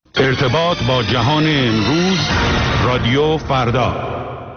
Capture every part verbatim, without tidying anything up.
ارتباط با جهان امروز، رادیو فردا.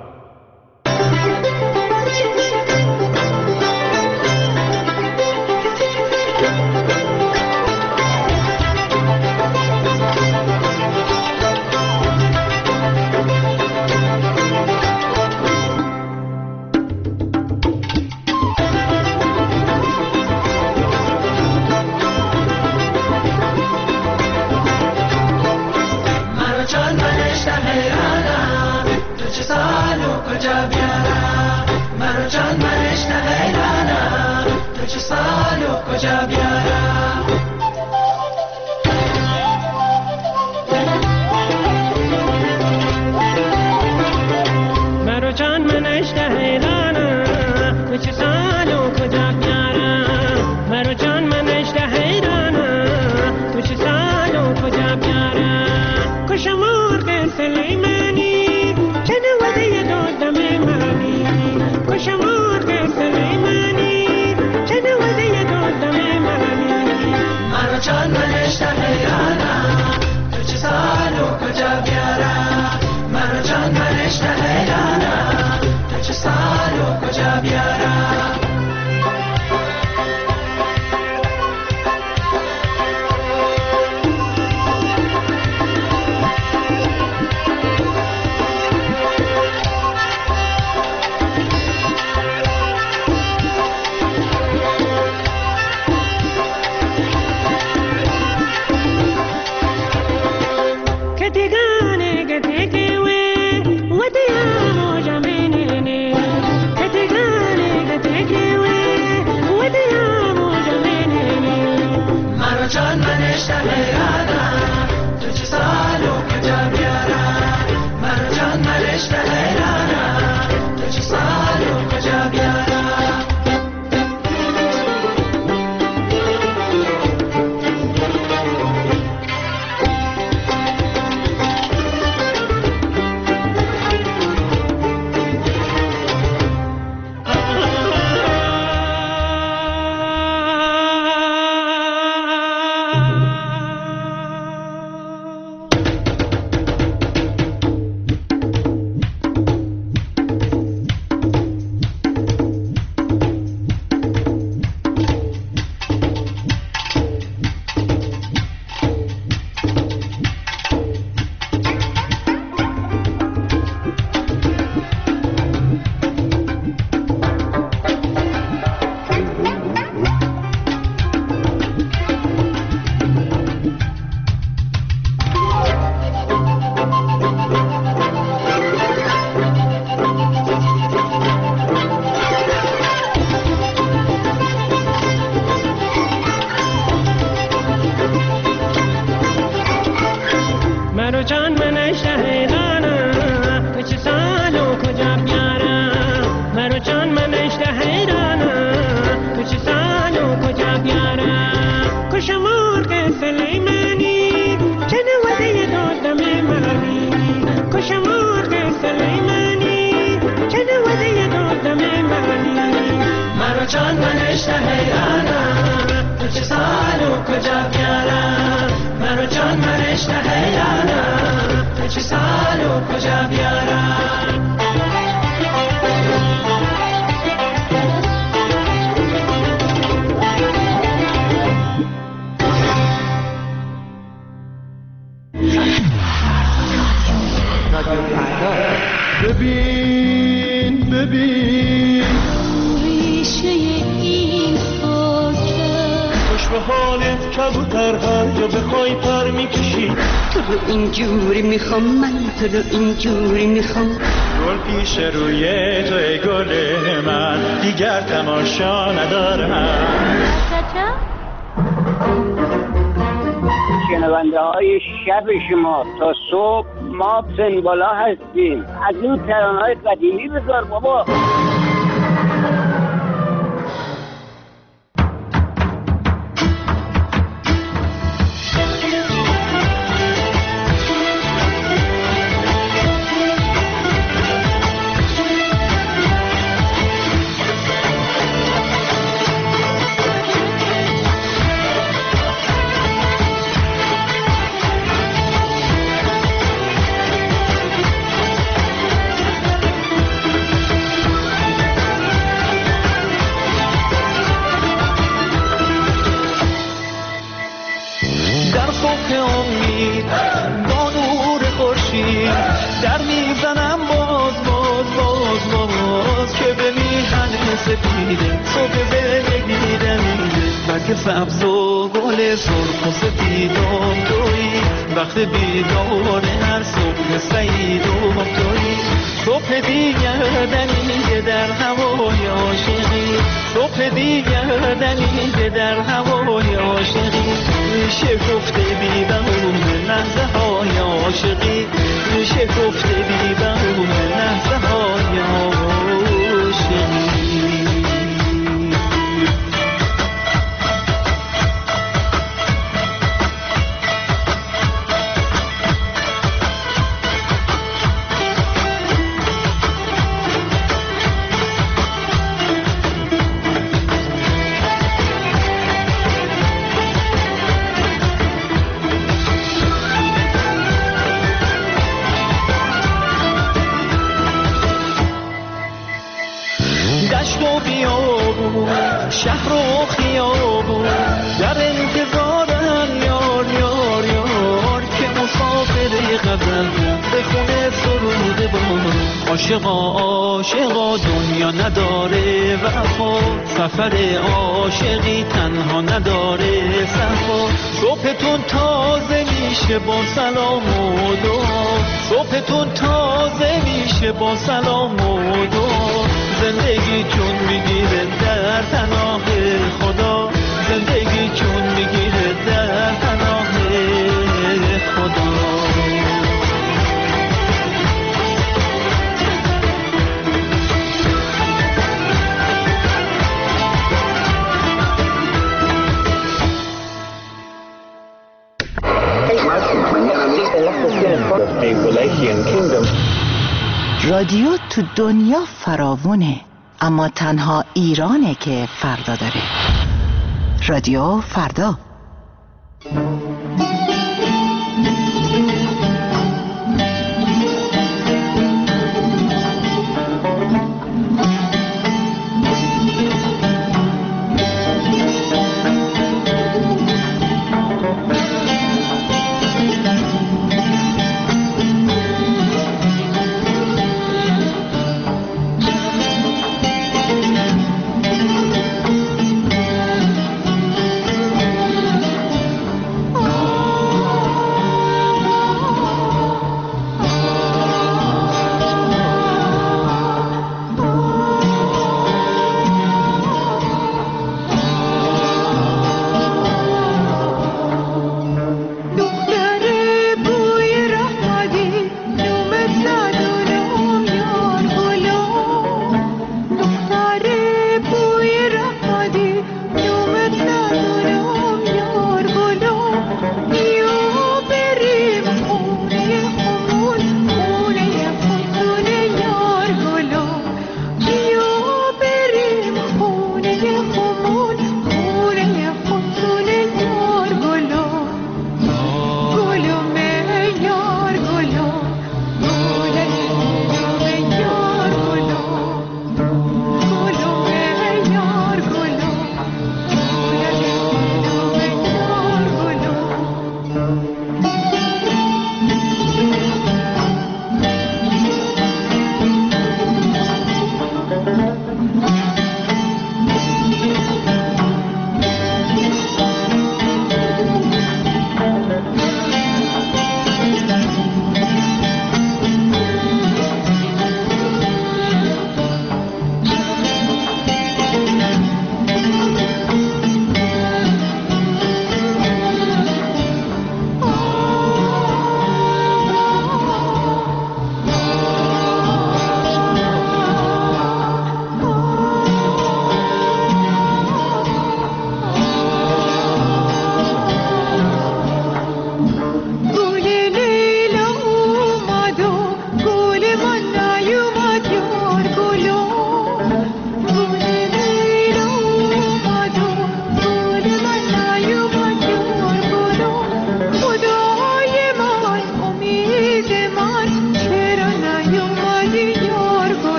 ببین ببین ریشه این خاکه خوش به حالت کبوتر هر جا بخوای پر میکشی تو رو اینجوری میخوام من تو رو اینجوری میخوام گل پیش روی تو ای گل من دیگر تماشا ندارم شنونده های شب شما تا صبح ما پنبالا هستیم. از این ترانه‌های قدیمی بذار بابا. هر صبح امید با نور خورشید در میزنم باز باز باز باز که به میهن سپیده صبح زندگی دمیده برگ سبز و گل سرخ و سپیدم تویی وقت بیدار هر صبح سعیدم تویی صبح دیگر دمیده در هوای عاشقی صبح دیگر دمیده در هوای عاشقی میشه گفته بی بهونه لحظه های عاشقی میشه گفته بی بهونه لحظه های عاشقی. شهر و خیابون در انتظارن یار یار یار که مسافر غزل به خونه سرود بار عاشقا عاشقا دنیا نداره وفا سفر عاشقی تنها نداره صفا صبحتون تازه میشه با سلام و دعا صبحتون تازه میشه با سلام و دعا زندگی چون میگیره در پناه خدا زندگی چون میگیره در پناه خدا. رادیو تو دنیا فراوونه اما تنها ایرانه که فردا داره. رادیو فردا.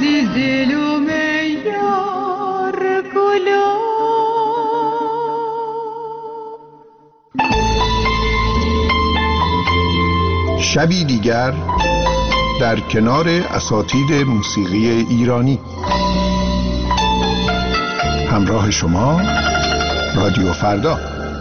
عزیز دلم یار گلا. شبی دیگر در کنار اساتید موسیقی ایرانی. همراه شما رادیو فردا.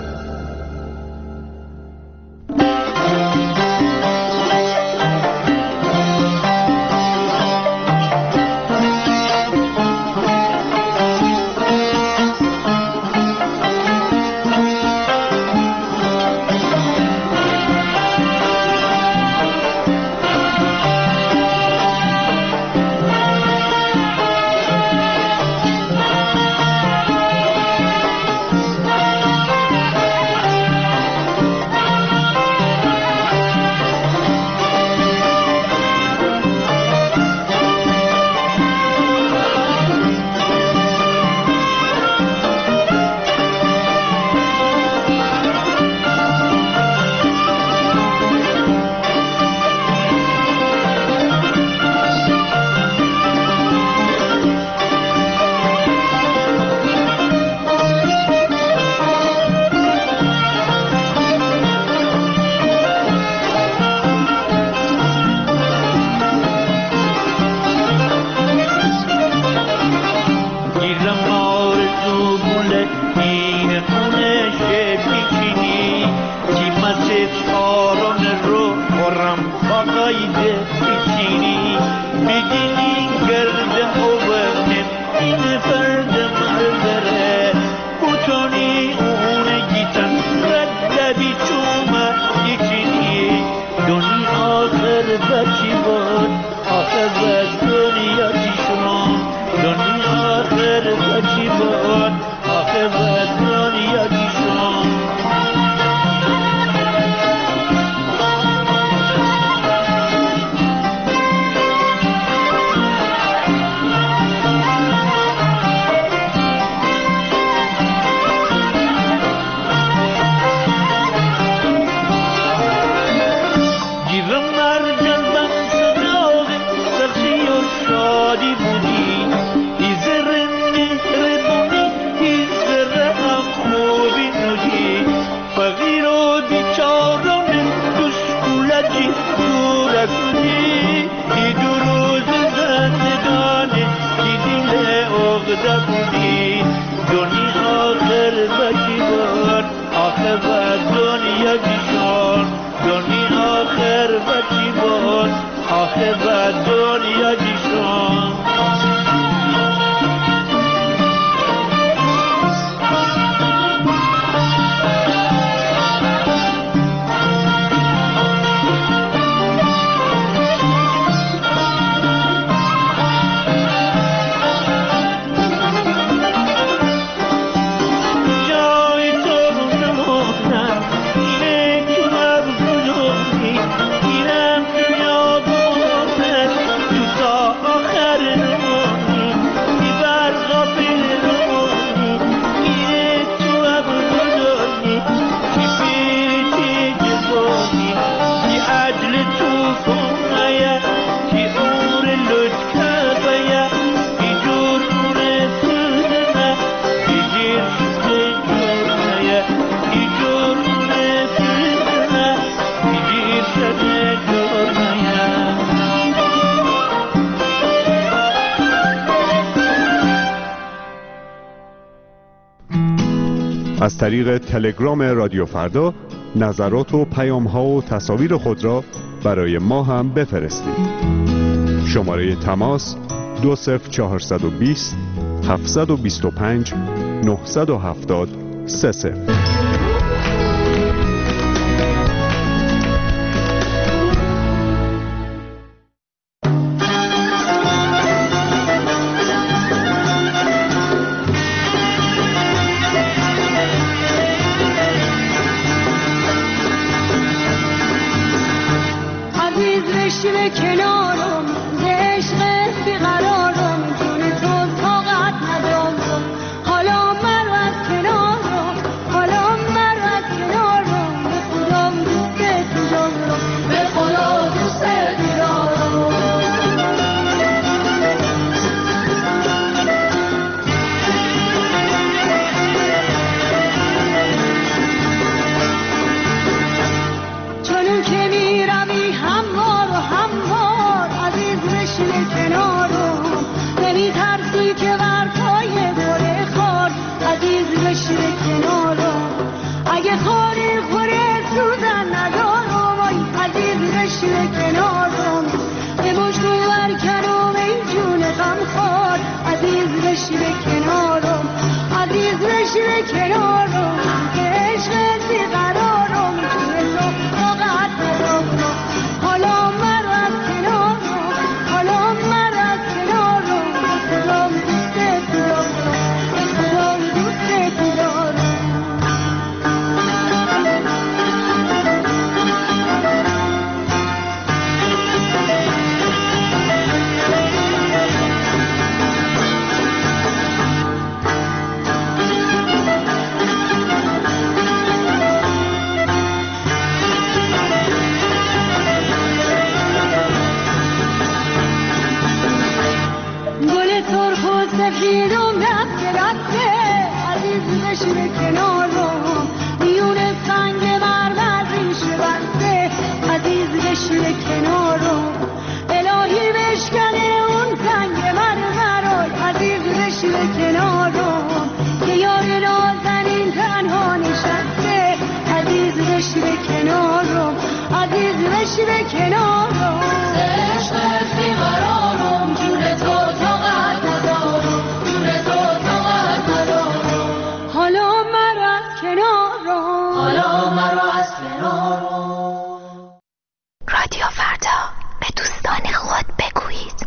از طریق تلگرام رادیو فردا نظرات و پیام‌ها و تصاویر خود را برای ما هم بفرستید. شماره تماس دو صفر چهارصد و بیست هفتصد و بیست و پنج نهصد و هفتاد سه صفر. حالا من از کنارم، حالا بشی به کنارم عزیز بشی به کنارم که عشق بیقرارم توی تو طاقت ندارم حالا مرا از کنارم حالا مرا از کنارم بخدام دوستت دارم بخدام دوستت دارم سفیدم رفته رفته عزیز بشی به کنارم میون سنگ مرمر ریشه بسته عزیز بشی به کنارم الهی بشکنه اون سنگ مرمر عزیز بشی به کنارم که یار نازنین تنها نشسته عزیز بشی به کنارم عزیز بشی به کنارم عشقت بیقرارم جون تو طاقت ندارم حالا مرا از کنارم حالا مرا از کنارم رادیو فردا به دوستان خود بگویید.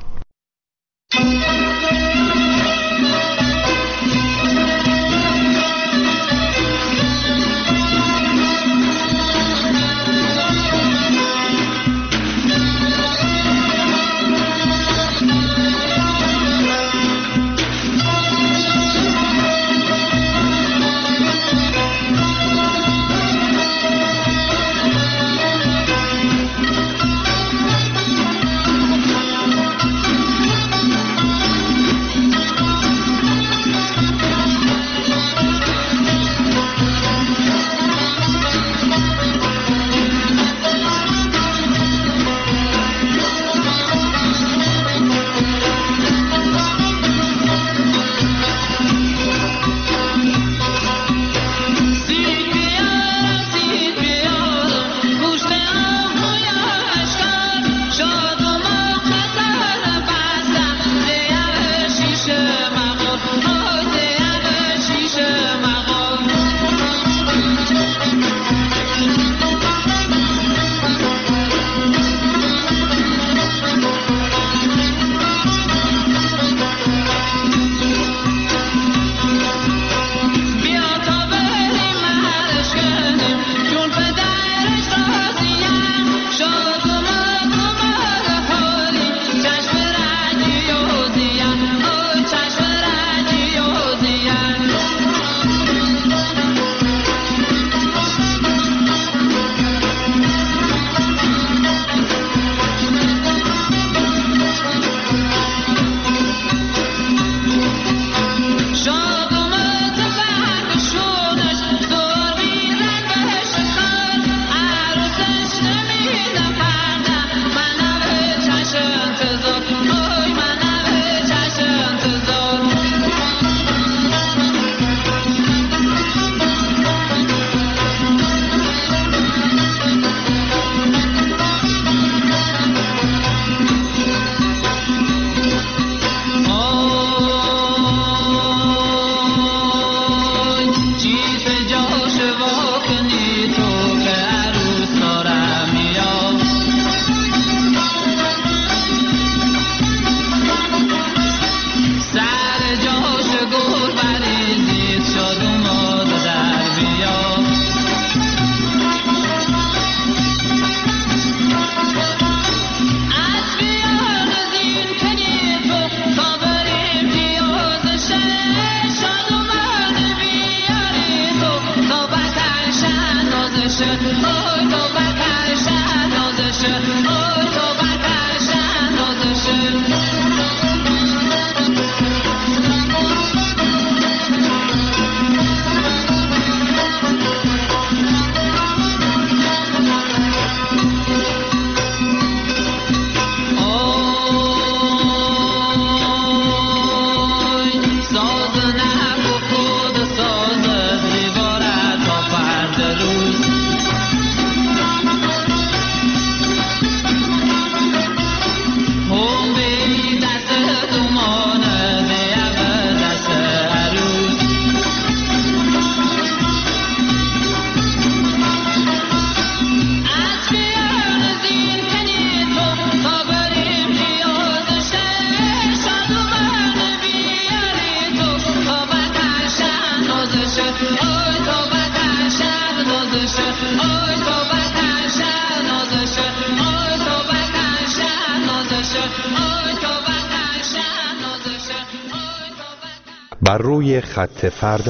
بر روی خط فردا.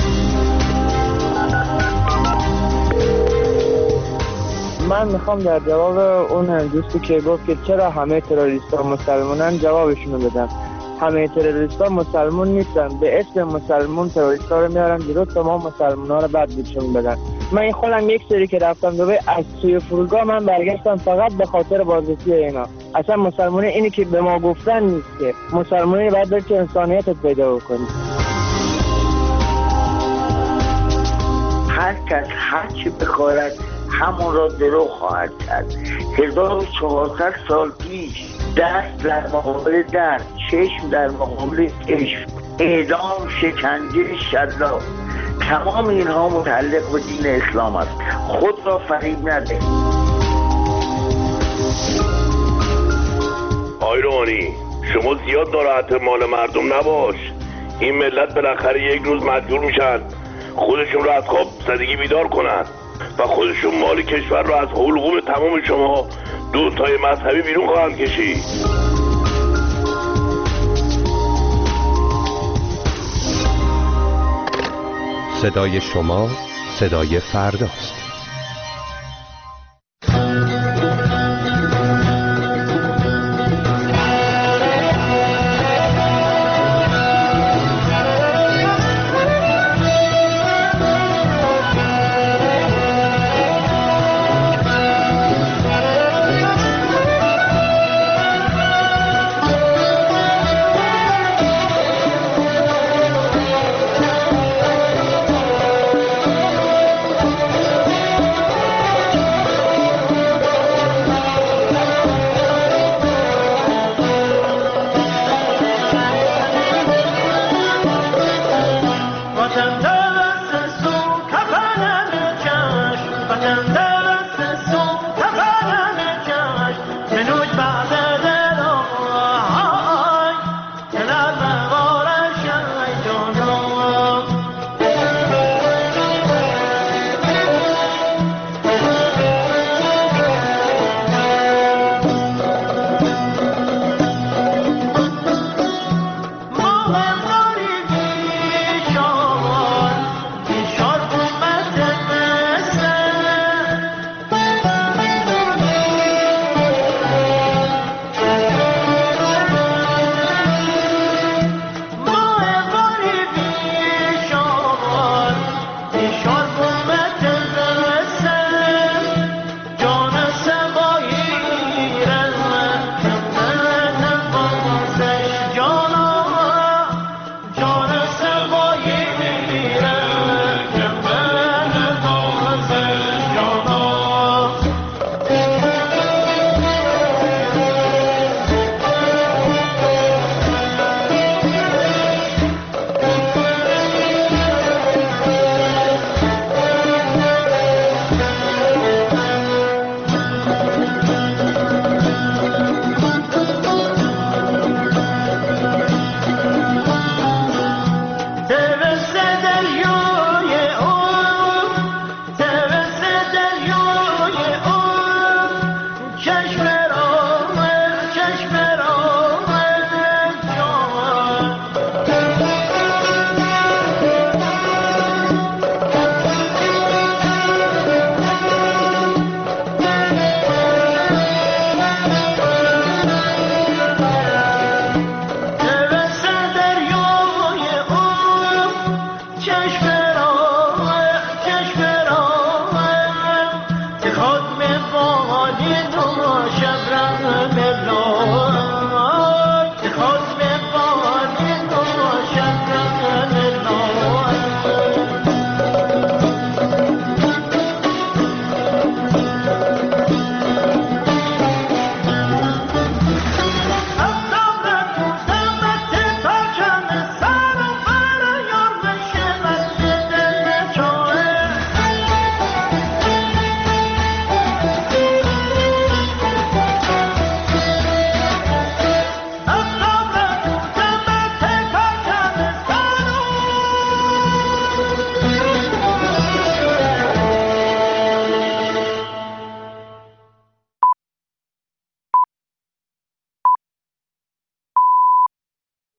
من میخوام در جواب اون دوستی که گفت که چرا همه تروریست‌ها مسلمانن جوابشونو بدم. همه تروریست‌ها مسلمان نیستن، به اسم مسلمان تروریست‌ها رو میارن جلو تا ما مسلمان‌ها رو بد بهشون بدن. من این خودم یک سری که رفتم دبی از توی فرودگاه من برگشتم فقط به خاطر بازرسی اینا. اصلا مسلمانی اینی که به ما گفتن نیست، که مسلمانی باید داری که انسانیتت پیدا بکنی. هر کس هر چی بخواهد همون را درو خواهد کرد. هزار و چهارصد سال پیش دست در مقابل دست، چشم در مقابل چشم، اعدام، شکنجه، شلاق، تمام اینها متعلق به دین اسلام است. خود را فریب نده. آقای روحانی، شما زیاد ناراحت مال مردم نباش. این ملت بالاخره یک روز مجبور میشن خودشون رو از خواب زدگی بیدار کنن و خودشون مال کشور رو از حلقوم تمام شما دوستای مذهبی بیرون خواهند کشید. صدای شما صدای فرداست.